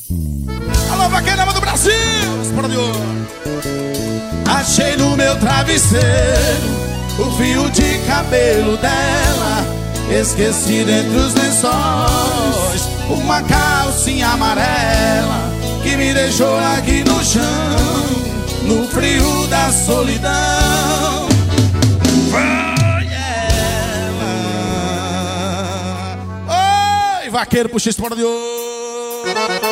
Alô, vaqueirama do Brasil, explodiu. Achei no meu travesseiro o fio de cabelo dela, esqueci dentro dos lençóis uma calcinha amarela que me deixou aqui no chão, no frio da solidão. Foi ela. Oi, vaqueiro, puxa esse de ouro.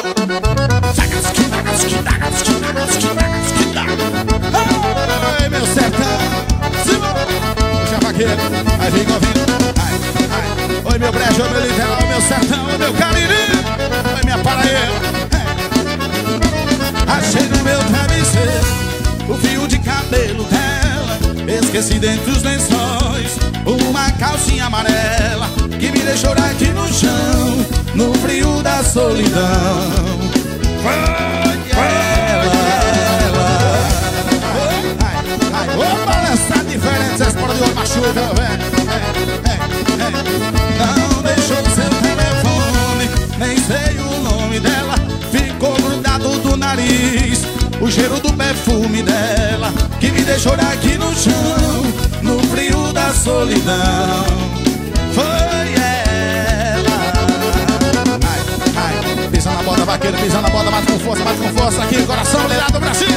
Ai, meu sertão. Puxa, vaqueiro, aí vem ouvindo. Oi, meu brejo, oi, meu literal, meu sertão, oi, meu cariri, oi, minha Paraíba. Achei no meu travesseiro o fio de cabelo dela, esqueci dentro dos lençóis uma calcinha amarela que me deixou aqui no chão, no frio da solidão. Foi ela. Vou balançar diferente, vocês podem ouvir machuca, velho. Não deixou seu telefone, nem sei o nome dela, ficou grudado do nariz o cheiro do perfume dela, que me deixou aqui no chão, no frio da solidão. Foi ela. Pisa na bola, vaqueiro, pisa na bola, bate com força aqui, coração ligado do Brasil.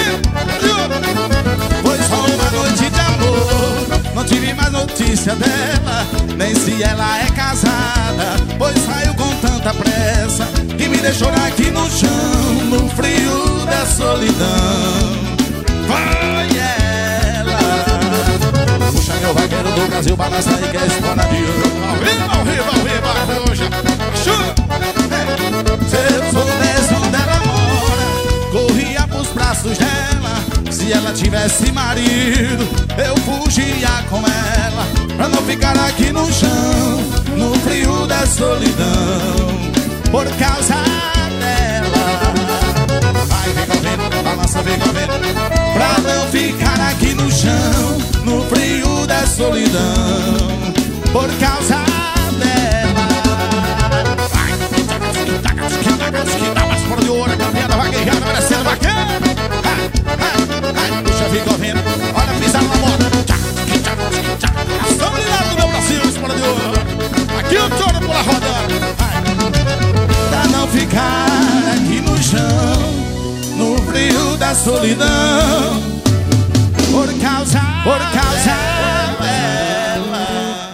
Foi só uma noite de amor, não tive mais notícia dela, nem se ela é casada, pois saiu com tanta pressa que me deixou aqui no chão, no frio da solidão. Foi ela. Puxa, meu vaqueiro do Brasil, balança aí que é esponadinho. Ao vivo, puxa. Se eu soubesse onde ela mora, corria pros braços dela. Se ela tivesse marido, eu fugia com ela, pra não ficar aqui no chão, no frio da solidão, por causa dela. Vai, vem correndo, balança, vem correndo, pra não ficar aqui no chão, no frio da solidão, por causa dela.